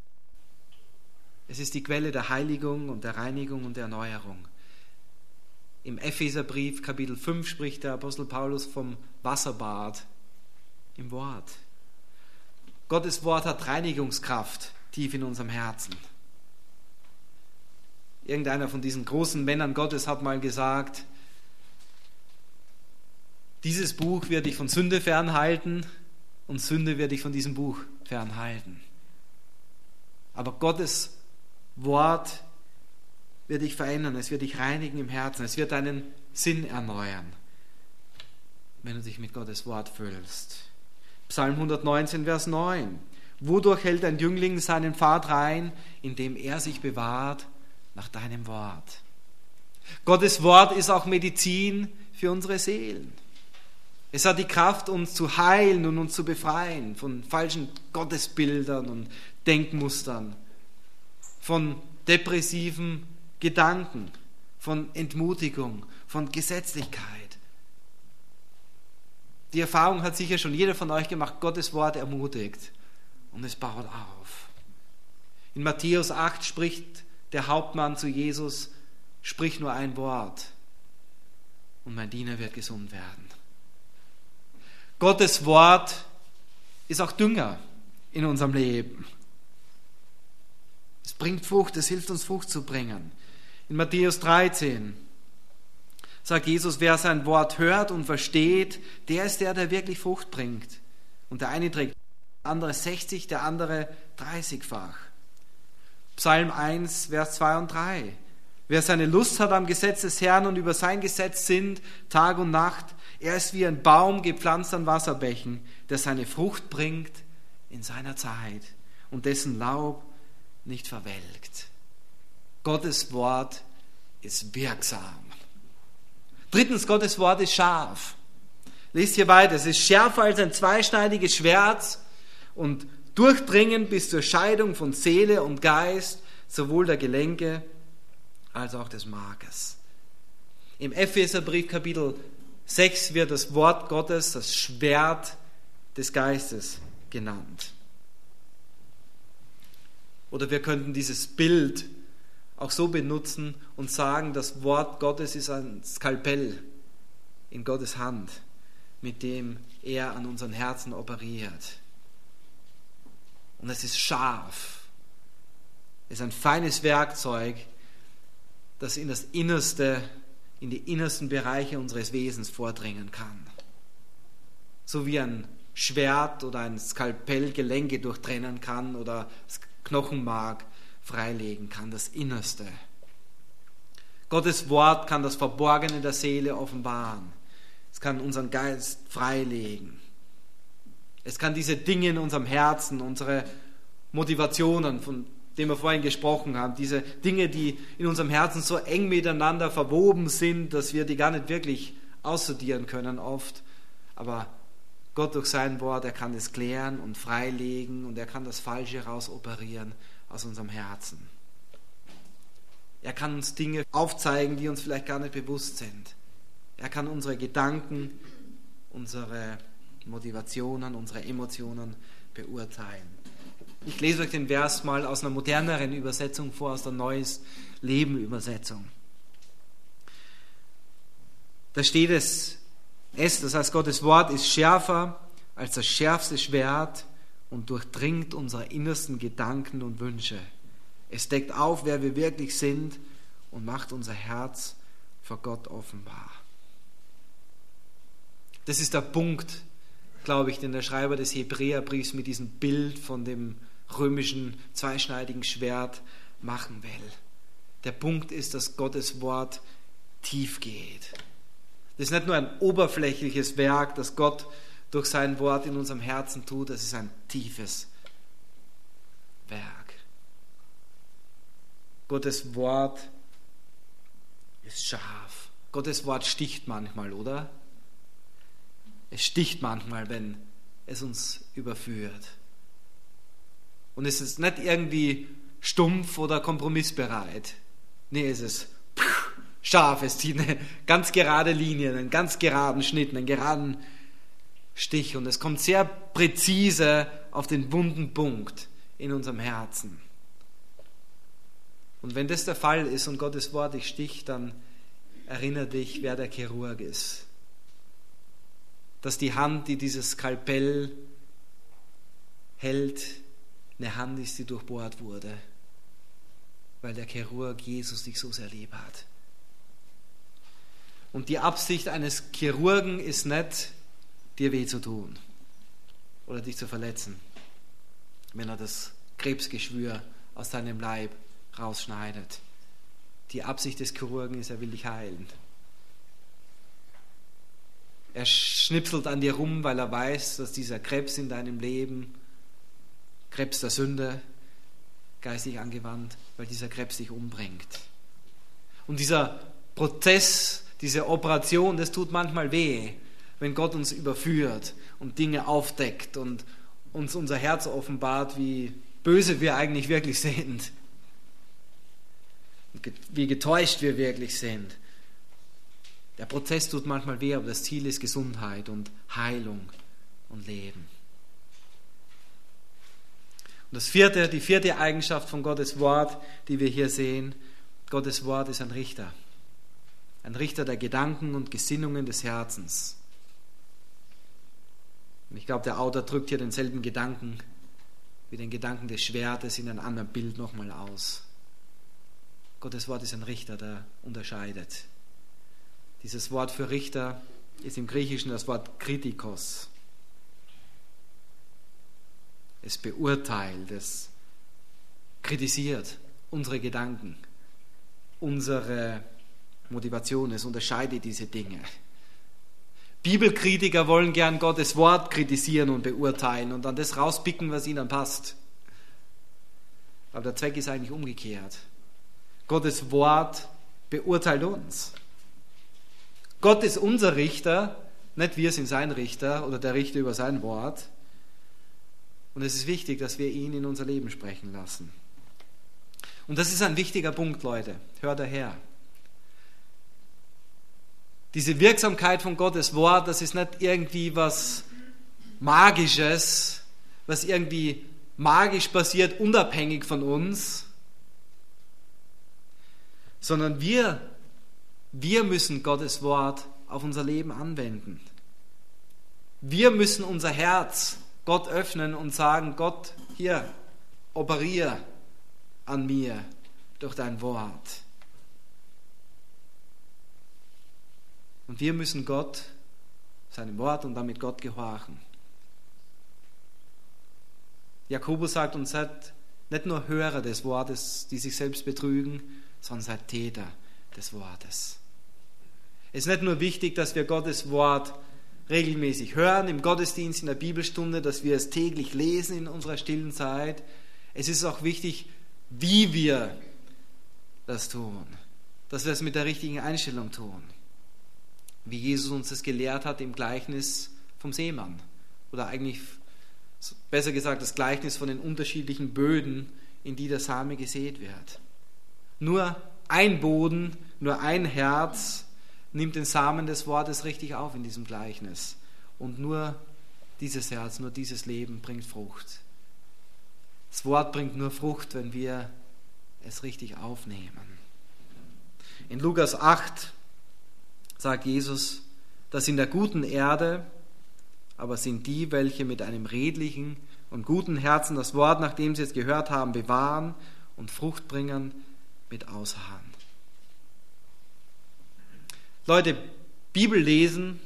Es ist die Quelle der Heiligung und der Reinigung und der Erneuerung. Im Epheserbrief Kapitel 5 spricht der Apostel Paulus vom Wasserbad im Wort. Gottes Wort hat Reinigungskraft tief in unserem Herzen. Irgendeiner von diesen großen Männern Gottes hat mal gesagt, dieses Buch wird dich von Sünde fernhalten und Sünde wird dich von diesem Buch fernhalten. Aber Gottes Wort wird dich verändern, es wird dich reinigen im Herzen, es wird deinen Sinn erneuern, wenn du dich mit Gottes Wort füllst. Psalm 119, Vers 9. Wodurch hält ein Jüngling seinen Pfad rein, indem er sich bewahrt nach deinem Wort? Gottes Wort ist auch Medizin für unsere Seelen. Es hat die Kraft, uns zu heilen und uns zu befreien von falschen Gottesbildern und Denkmustern, von depressiven Gedanken, von Entmutigung, von Gesetzlichkeit. Die Erfahrung hat sicher schon jeder von euch gemacht, Gottes Wort ermutigt und es baut auf. In Matthäus 8 spricht der Hauptmann zu Jesus, sprich nur ein Wort und mein Diener wird gesund werden. Gottes Wort ist auch Dünger in unserem Leben. Es bringt Frucht, es hilft uns Frucht zu bringen. In Matthäus 13 sagt Jesus, wer sein Wort hört und versteht, der ist der wirklich Frucht bringt. Und der eine trägt, der andere 60, der andere 30-fach. Psalm 1, Vers 2 und 3. Wer seine Lust hat am Gesetz des Herrn und über sein Gesetz sinnt, Tag und Nacht, er ist wie ein Baum gepflanzt an Wasserbächen, der seine Frucht bringt in seiner Zeit und dessen Laub nicht verwelkt. Gottes Wort ist wirksam. Drittens, Gottes Wort ist scharf. Lest hier weiter. Es ist schärfer als ein zweischneidiges Schwert und durchdringend bis zur Scheidung von Seele und Geist, sowohl der Gelenke als auch des Markes. Im Epheserbrief Kapitel 6 wird das Wort Gottes das Schwert des Geistes genannt. Oder wir könnten dieses Bild auch so benutzen und sagen, das Wort Gottes ist ein Skalpell in Gottes Hand, mit dem er an unseren Herzen operiert. Und es ist scharf. Es ist ein feines Werkzeug, das in das Innerste, in die innersten Bereiche unseres Wesens vordringen kann. so wie ein Schwert oder ein Skalpell Gelenke durchtrennen kann oder das Knochenmark freilegen kann, das Innerste. Gottes Wort kann das Verborgene der Seele offenbaren. Es kann unseren Geist freilegen. Es kann diese Dinge in unserem Herzen, unsere Motivationen, von denen wir vorhin gesprochen haben, diese Dinge, die in unserem Herzen so eng miteinander verwoben sind, dass wir die gar nicht wirklich aussortieren können oft. Aber Gott durch sein Wort, er kann es klären und freilegen und er kann das Falsche rausoperieren aus unserem Herzen. Er kann uns Dinge aufzeigen, die uns vielleicht gar nicht bewusst sind. Er kann unsere Gedanken, unsere Motivationen, unsere Emotionen beurteilen. Ich lese euch den Vers mal aus einer moderneren Übersetzung vor, aus der Neues Leben Übersetzung. Da steht es, das heißt Gottes Wort ist schärfer als das schärfste Schwert und durchdringt unsere innersten Gedanken und Wünsche. Es deckt auf, wer wir wirklich sind und macht unser Herz vor Gott offenbar. Das ist der Punkt, glaube ich, den der Schreiber des Hebräerbriefs mit diesem Bild von dem römischen zweischneidigen Schwert machen will. Der Punkt ist, dass Gottes Wort tief geht. Das ist nicht nur ein oberflächliches Werk, das Gott durch sein Wort in unserem Herzen tut, das ist ein tiefes Werk. Gottes Wort ist scharf. Gottes Wort sticht manchmal, oder? Es sticht manchmal, wenn es uns überführt. Und es ist nicht irgendwie stumpf oder kompromissbereit. Nee, es ist scharf, es zieht eine ganz gerade Linie, einen ganz geraden Schnitt, einen geraden Stich. Und es kommt sehr präzise auf den wunden Punkt in unserem Herzen. Und wenn das der Fall ist und Gottes Wort dich sticht, dann erinnere dich, wer der Chirurg ist. Dass die Hand, die dieses Skalpell hält, eine Hand ist, die durchbohrt wurde, weil der Chirurg Jesus dich so sehr lieb hat. Und die Absicht eines Chirurgen ist nicht, dir weh zu tun oder dich zu verletzen, wenn er das Krebsgeschwür aus deinem Leib rausschneidet. Die Absicht des Chirurgen ist, er will dich heilen. Er schnipselt an dir rum, weil er weiß, dass dieser Krebs in deinem Leben, Krebs der Sünde, geistig angewandt, weil dieser Krebs dich umbringt. Und dieser Prozess, diese Operation, das tut manchmal weh, wenn Gott uns überführt und Dinge aufdeckt und uns unser Herz offenbart, wie böse wir eigentlich wirklich sind, wie getäuscht wir wirklich sind. Der Prozess tut manchmal weh, aber das Ziel ist Gesundheit und Heilung und Leben. Und die vierte Eigenschaft von Gottes Wort, die wir hier sehen, Gottes Wort ist ein Richter. Ein Richter der Gedanken und Gesinnungen des Herzens. Und ich glaube, der Autor drückt hier denselben Gedanken wie den Gedanken des Schwertes in einem anderen Bild nochmal aus. Gottes Wort ist ein Richter, der unterscheidet. Dieses Wort für Richter ist im Griechischen das Wort Kritikos. Es beurteilt, es kritisiert unsere Gedanken, unsere Motivation, es unterscheidet diese Dinge. Bibelkritiker wollen gern Gottes Wort kritisieren und beurteilen und dann das rauspicken, was ihnen passt. Aber der Zweck ist eigentlich umgekehrt. Gottes Wort beurteilt uns. Gott ist unser Richter, nicht wir sind sein Richter oder der Richter über sein Wort. Und es ist wichtig, dass wir ihn in unser Leben sprechen lassen. Und das ist ein wichtiger Punkt, Leute. Hört daher. Diese Wirksamkeit von Gottes Wort, das ist nicht irgendwie was Magisches, was irgendwie magisch passiert, unabhängig von uns, sondern wir müssen Gottes Wort auf unser Leben anwenden. Wir müssen unser Herz Gott öffnen und sagen, Gott, hier, operier an mir durch dein Wort. Und wir müssen Gott seinem Wort und damit Gott gehorchen. Jakobus sagt uns, seid nicht nur Hörer des Wortes, die sich selbst betrügen, sondern seid Täter des Wortes. Es ist nicht nur wichtig, dass wir Gottes Wort regelmäßig hören, im Gottesdienst, in der Bibelstunde, dass wir es täglich lesen in unserer stillen Zeit. Es ist auch wichtig, wie wir das tun, dass wir es mit der richtigen Einstellung tun. Wie Jesus uns das gelehrt hat im Gleichnis vom Seemann. Oder eigentlich, besser gesagt, das Gleichnis von den unterschiedlichen Böden, in die der Same gesät wird. Nur ein Boden, nur ein Herz nimmt den Samen des Wortes richtig auf in diesem Gleichnis. Und nur dieses Herz, nur dieses Leben bringt Frucht. Das Wort bringt nur Frucht, wenn wir es richtig aufnehmen. In Lukas 8 sagt Jesus, dass in der guten Erde aber sind die, welche mit einem redlichen und guten Herzen das Wort, nachdem sie es gehört haben, bewahren und Frucht bringen mit Ausharren. Leute, Bibel lesen,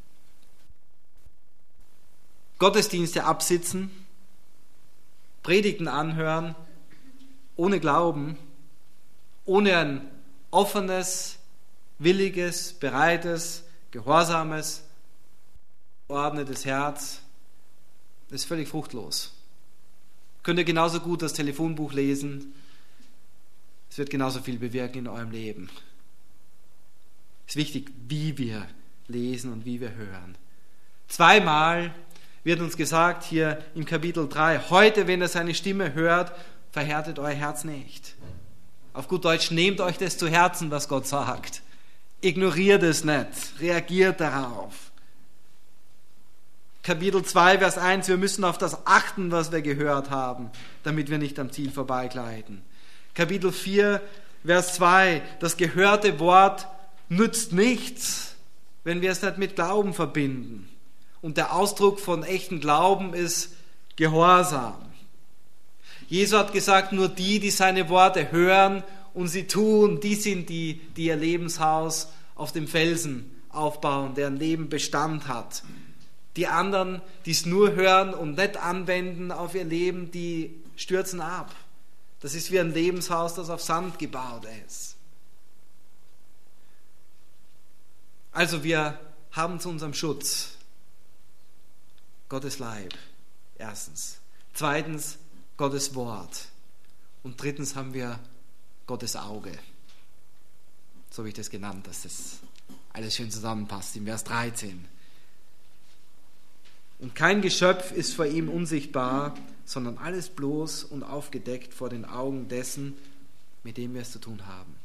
Gottesdienste absitzen, Predigten anhören, ohne Glauben, ohne ein offenes, williges, bereites, gehorsames, ordnetes Herz, ist völlig fruchtlos. Könnt ihr genauso gut das Telefonbuch lesen, es wird genauso viel bewirken in eurem Leben. Es ist wichtig, wie wir lesen und wie wir hören. 2-mal wird uns gesagt hier im Kapitel 3, heute, wenn ihr seine Stimme hört, verhärtet euer Herz nicht. Auf gut Deutsch, nehmt euch das zu Herzen, was Gott sagt. Ignoriert es nicht, reagiert darauf. Kapitel 2, Vers 1, wir müssen auf das achten, was wir gehört haben, damit wir nicht am Ziel vorbeigleiten. Kapitel 4, Vers 2, das gehörte Wort nützt nichts, wenn wir es nicht mit Glauben verbinden. Und der Ausdruck von echten Glauben ist Gehorsam. Jesus hat gesagt, nur die, die seine Worte hören und sie tun, die sind die, die ihr Lebenshaus auf dem Felsen aufbauen, deren Leben Bestand hat. Die anderen, die es nur hören und nicht anwenden auf ihr Leben, die stürzen ab. Das ist wie ein Lebenshaus, das auf Sand gebaut ist. Also wir haben zu unserem Schutz Gottes Leib, erstens. Zweitens, Gottes Wort. Und drittens haben wir Gottes Auge. So habe ich das genannt, dass das alles schön zusammenpasst im Vers 13. Und kein Geschöpf ist vor ihm unsichtbar, sondern alles bloß und aufgedeckt vor den Augen dessen, mit dem wir es zu tun haben.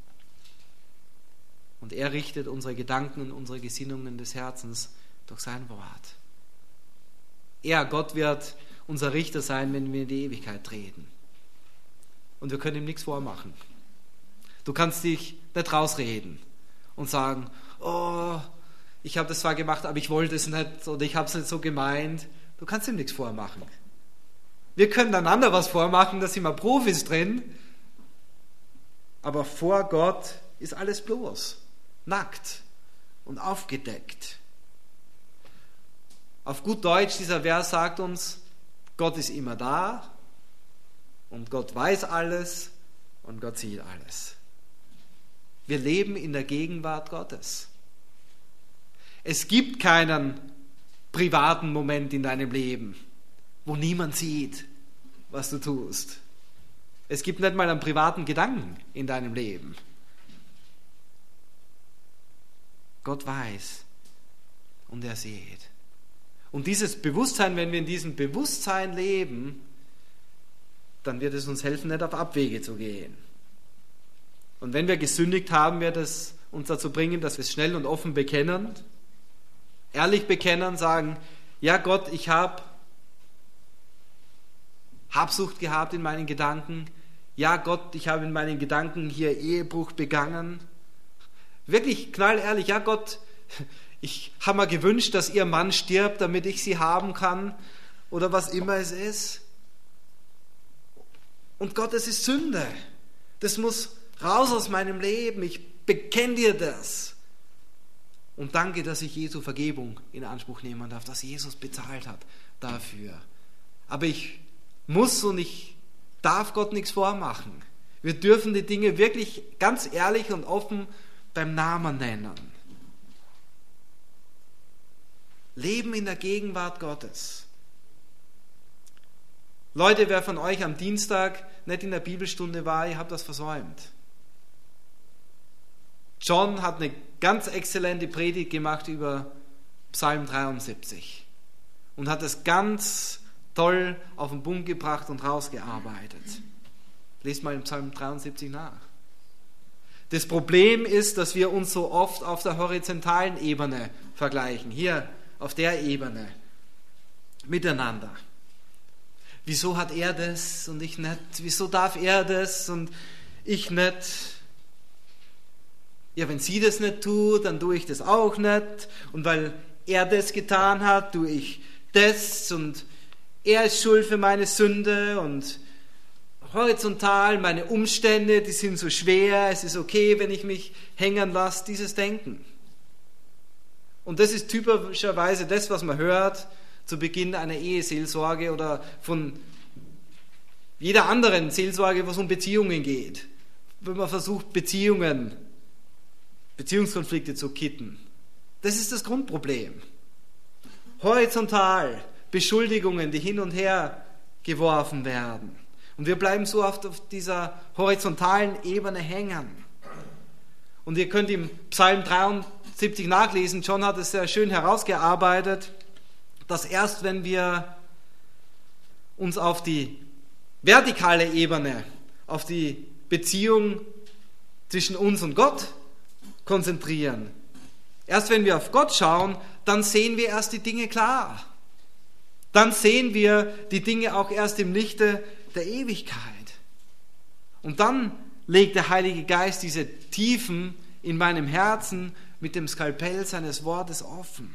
Und er richtet unsere Gedanken und unsere Gesinnungen des Herzens durch sein Wort. Er, Gott, wird unser Richter sein, wenn wir in die Ewigkeit treten. Und wir können ihm nichts vormachen. Du kannst dich nicht rausreden und sagen, oh, ich habe das zwar gemacht, aber ich wollte es nicht oder ich habe es nicht so gemeint. Du kannst ihm nichts vormachen. Wir können einander was vormachen, da sind wir Profis drin, aber vor Gott ist alles bloß, nackt und aufgedeckt. Auf gut Deutsch, dieser Vers sagt uns, Gott ist immer da und Gott weiß alles und Gott sieht alles. Wir leben in der Gegenwart Gottes. Es gibt keinen privaten Moment in deinem Leben, wo niemand sieht, was du tust. Es gibt nicht mal einen privaten Gedanken in deinem Leben. Gott weiß und er sieht. Und dieses Bewusstsein, wenn wir in diesem Bewusstsein leben, dann wird es uns helfen, nicht auf Abwege zu gehen. Und wenn wir gesündigt haben, wird es uns dazu bringen, dass wir es schnell und offen bekennen, ehrlich bekennen, sagen, ja Gott, ich habe Habsucht gehabt in meinen Gedanken. Ja Gott, ich habe in meinen Gedanken hier Ehebruch begangen. Wirklich knallehrlich, ja Gott, ich habe mir gewünscht, dass ihr Mann stirbt, damit ich sie haben kann oder was immer es ist. Und Gott, es ist Sünde. Das muss raus aus meinem Leben. Ich bekenne dir das. Und danke, dass ich Jesu Vergebung in Anspruch nehmen darf, dass Jesus bezahlt hat dafür. Aber ich muss und ich darf Gott nichts vormachen. Wir dürfen die Dinge wirklich ganz ehrlich und offen beim Namen nennen. Leben in der Gegenwart Gottes. Leute, wer von euch am Dienstag nicht in der Bibelstunde war, ihr habt das versäumt. John hat eine ganz exzellente Predigt gemacht über Psalm 73 und hat es ganz toll auf den Punkt gebracht und rausgearbeitet. Lest mal im Psalm 73 nach. Das Problem ist, dass wir uns so oft auf der horizontalen Ebene vergleichen, hier auf der Ebene, miteinander. Wieso hat er das und ich nicht? Wieso darf er das und ich nicht? Ja, wenn sie das nicht tut, dann tue ich das auch nicht. Und weil er das getan hat, tue ich das. Und er ist schuld für meine Sünde. Und horizontal, meine Umstände, die sind so schwer. Es ist okay, wenn ich mich hängen lasse. Dieses Denken. Und das ist typischerweise das, was man hört zu Beginn einer Eheseelsorge oder von jeder anderen Seelsorge, wo es um Beziehungen geht. Wenn man versucht, Beziehungskonflikte zu kitten. Das ist das Grundproblem. Horizontal, Beschuldigungen, die hin und her geworfen werden. Und wir bleiben so oft auf dieser horizontalen Ebene hängen. Und ihr könnt im Psalm 73 nachlesen, John hat es sehr schön herausgearbeitet, dass erst wenn wir uns auf die vertikale Ebene, auf die Beziehung zwischen uns und Gott konzentrieren, erst wenn wir auf Gott schauen, dann sehen wir erst die Dinge klar. Dann sehen wir die Dinge auch erst im Lichte der Ewigkeit. Und dann legt der Heilige Geist diese Tiefen in meinem Herzen mit dem Skalpell seines Wortes offen.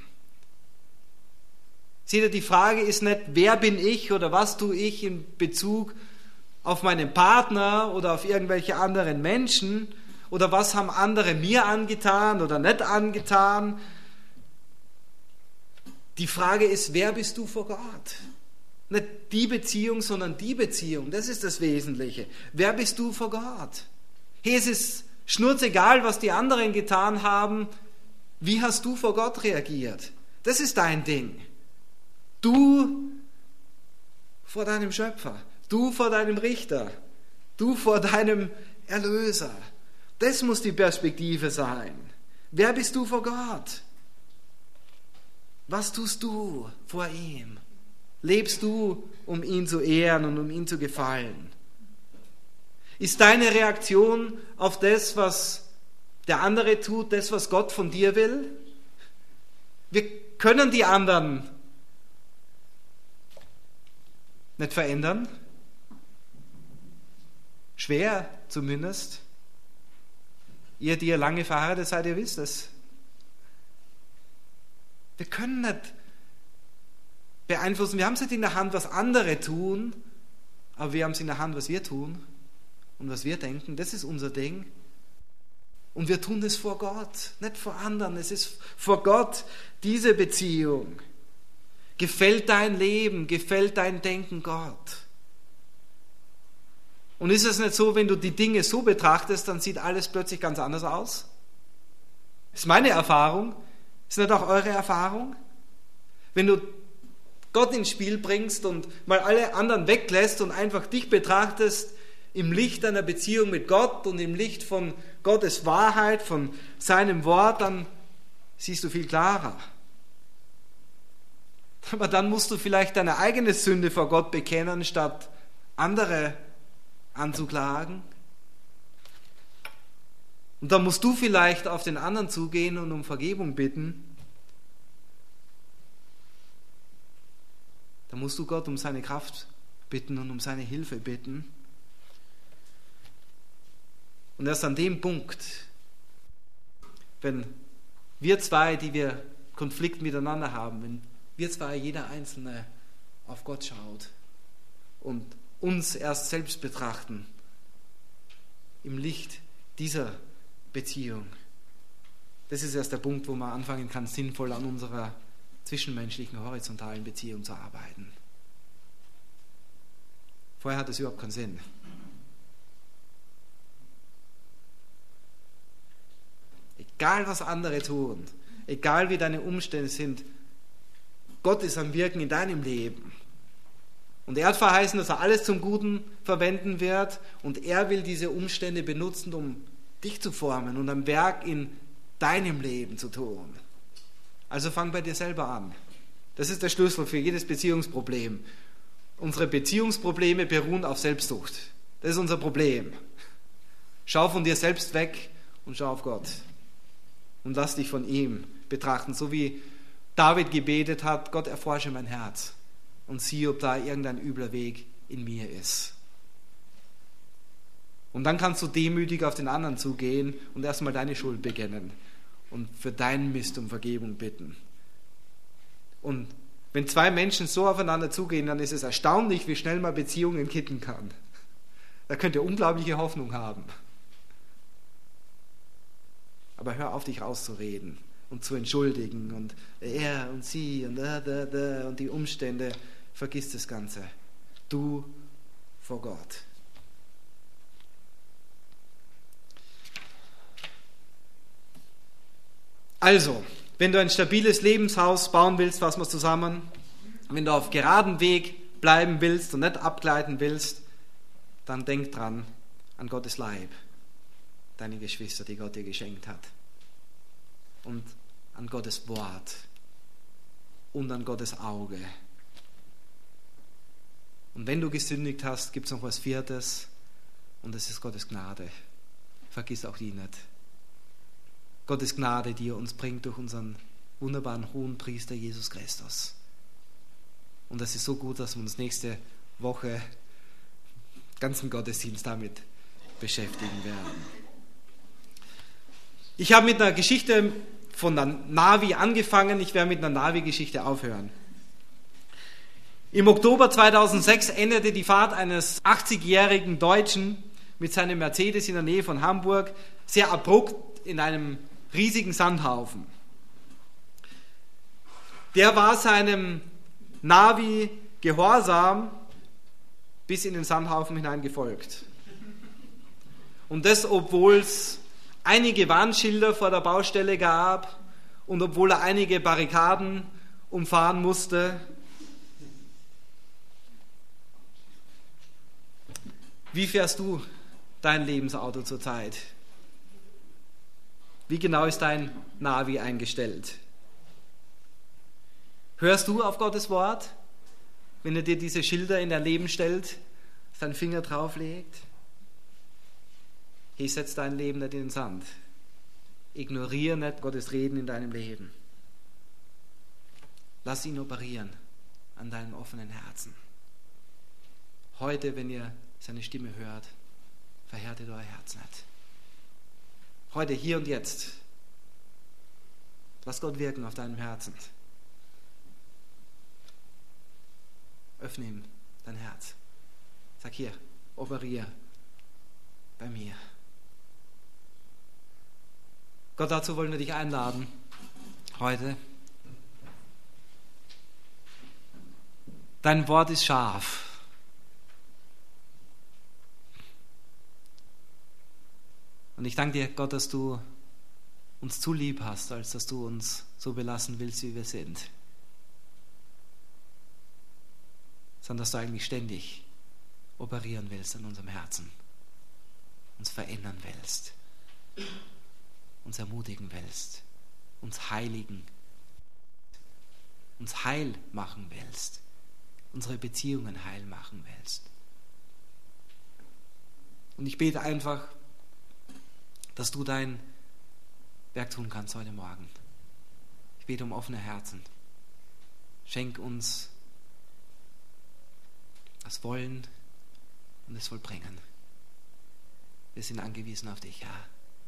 Seht ihr, die Frage ist nicht, wer bin ich oder was tue ich in Bezug auf meinen Partner oder auf irgendwelche anderen Menschen oder was haben andere mir angetan oder nicht angetan. Die Frage ist, wer bist du vor Gott? Nicht die Beziehung, sondern die Beziehung. Das ist das Wesentliche. Wer bist du vor Gott? Hey, es ist schnurzegal, was die anderen getan haben. Wie hast du vor Gott reagiert? Das ist dein Ding. Du vor deinem Schöpfer, du vor deinem Richter, du vor deinem Erlöser. Das muss die Perspektive sein. Wer bist du vor Gott? Was tust du vor ihm? Lebst du, um ihn zu ehren und um ihn zu gefallen? Ist deine Reaktion auf das, was der andere tut, das, was Gott von dir will? Wir können die anderen nicht verändern. Schwer zumindest. Ihr, die ihr lange verheiratet seid, ihr wisst es. Wir können nicht beeinflussen. Wir haben es nicht in der Hand, was andere tun, aber wir haben es in der Hand, was wir tun und was wir denken. Das ist unser Ding. Und wir tun das vor Gott, nicht vor anderen. Es ist vor Gott diese Beziehung. Gefällt dein Leben, gefällt dein Denken Gott? Und ist es nicht so, wenn du die Dinge so betrachtest, dann sieht alles plötzlich ganz anders aus? Das ist meine Erfahrung. Ist nicht auch eure Erfahrung? Wenn du Gott ins Spiel bringst und mal alle anderen weglässt und einfach dich betrachtest im Licht deiner Beziehung mit Gott und im Licht von Gottes Wahrheit, von seinem Wort, dann siehst du viel klarer. Aber dann musst du vielleicht deine eigene Sünde vor Gott bekennen, statt andere anzuklagen. Und dann musst du vielleicht auf den anderen zugehen und um Vergebung bitten. Dann musst du Gott um seine Kraft bitten und um seine Hilfe bitten. Und erst an dem Punkt, wenn wir zwei, die wir Konflikt miteinander haben, wenn wir zwei, jeder Einzelne, auf Gott schaut und uns erst selbst betrachten, im Licht dieser Beziehung, das ist erst der Punkt, wo man anfangen kann, sinnvoll an unserer zwischenmenschlichen, horizontalen Beziehung zu arbeiten. Vorher hat es überhaupt keinen Sinn. Egal, was andere tun, egal wie deine Umstände sind, Gott ist am Wirken in deinem Leben. Und er hat verheißen, dass er alles zum Guten verwenden wird und er will diese Umstände benutzen, um dich zu formen und ein Werk in deinem Leben zu tun. Also fang bei dir selber an. Das ist der Schlüssel für jedes Beziehungsproblem. Unsere Beziehungsprobleme beruhen auf Selbstsucht. Das ist unser Problem. Schau von dir selbst weg und schau auf Gott. Und lass dich von ihm betrachten. So wie David gebetet hat, Gott, erforsche mein Herz und sieh, ob da irgendein übler Weg in mir ist. Und dann kannst du demütig auf den anderen zugehen und erstmal deine Schuld bekennen und für deinen Mist um Vergebung bitten. Und wenn zwei Menschen so aufeinander zugehen, dann ist es erstaunlich, wie schnell man Beziehungen kitten kann. Da könnt ihr unglaubliche Hoffnung haben. Aber hör auf, dich rauszureden und zu entschuldigen und er und sie und und die Umstände. Vergiss das Ganze. Du vor Gott. Also, wenn du ein stabiles Lebenshaus bauen willst, fassen wir es zusammen. Wenn du auf geradem Weg bleiben willst und nicht abgleiten willst, dann denk dran an Gottes Leib, deine Geschwister, die Gott dir geschenkt hat. Und an Gottes Wort und an Gottes Auge. Und wenn du gesündigt hast, gibt es noch was Viertes und das ist Gottes Gnade. Vergiss auch die nicht. Gottes Gnade, die er uns bringt durch unseren wunderbaren Hohenpriester Jesus Christus. Und das ist so gut, dass wir uns nächste Woche ganzen Gottesdienst damit beschäftigen werden. Ich habe mit einer Geschichte von der Navi angefangen. Ich werde mit einer Navi-Geschichte aufhören. Im Oktober 2006 endete die Fahrt eines 80-jährigen Deutschen mit seinem Mercedes in der Nähe von Hamburg sehr abrupt in einem riesigen Sandhaufen. Der war seinem Navi gehorsam bis in den Sandhaufen hinein gefolgt. Und das, obwohl es einige Warnschilder vor der Baustelle gab und obwohl er einige Barrikaden umfahren musste. Wie fährst du dein Lebensauto zurzeit? Wie genau ist dein Navi eingestellt? Hörst du auf Gottes Wort, wenn er dir diese Schilder in dein Leben stellt, seinen Finger drauflegt? Hey, setz dein Leben nicht in den Sand. Ignoriere nicht Gottes Reden in deinem Leben. Lass ihn operieren an deinem offenen Herzen. Heute, wenn ihr seine Stimme hört, verhärtet euer Herz nicht. Heute, hier und jetzt. Lass Gott wirken auf deinem Herzen. Öffne ihm dein Herz. Sag hier, operier bei mir. Gott, dazu wollen wir dich einladen, heute. Dein Wort ist scharf. Und ich danke dir, Gott, dass du uns zu lieb hast, als dass du uns so belassen willst, wie wir sind. Sondern dass du eigentlich ständig operieren willst an unserem Herzen, uns verändern willst, uns ermutigen willst, uns heiligen, uns heil machen willst, unsere Beziehungen heil machen willst. Und ich bete einfach, dass du dein Werk tun kannst heute Morgen. Ich bete um offene Herzen. Schenk uns das Wollen und das Vollbringen. Wir sind angewiesen auf dich, Herr.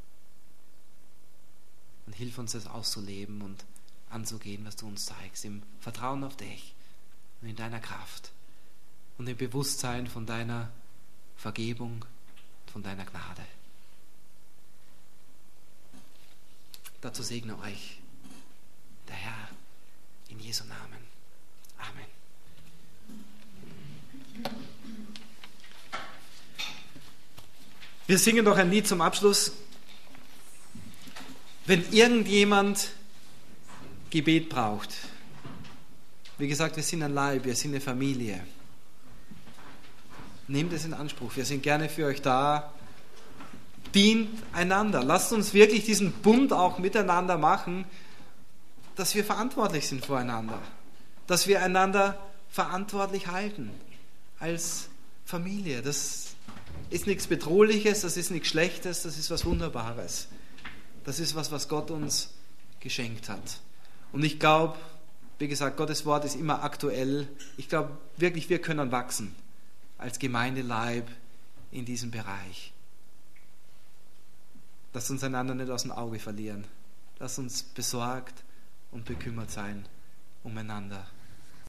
Und hilf uns, das auszuleben und anzugehen, was du uns zeigst, im Vertrauen auf dich und in deiner Kraft und im Bewusstsein von deiner Vergebung, von deiner Gnade. Dazu segne euch der Herr in Jesu Namen. Amen. Wir singen noch ein Lied zum Abschluss. Wenn irgendjemand Gebet braucht, wie gesagt, wir sind ein Leib, wir sind eine Familie. Nehmt es in Anspruch, wir sind gerne für euch da. Dient einander. Lasst uns wirklich diesen Bund auch miteinander machen, dass wir verantwortlich sind voreinander. Dass wir einander verantwortlich halten als Familie. Das ist nichts Bedrohliches, das ist nichts Schlechtes, das ist was Wunderbares. Das ist was Gott uns geschenkt hat. Und ich glaube, wie gesagt, Gottes Wort ist immer aktuell. Ich glaube wirklich, wir können wachsen als Gemeindeleib in diesem Bereich. Lasst uns einander nicht aus dem Auge verlieren. Lasst uns besorgt und bekümmert sein umeinander.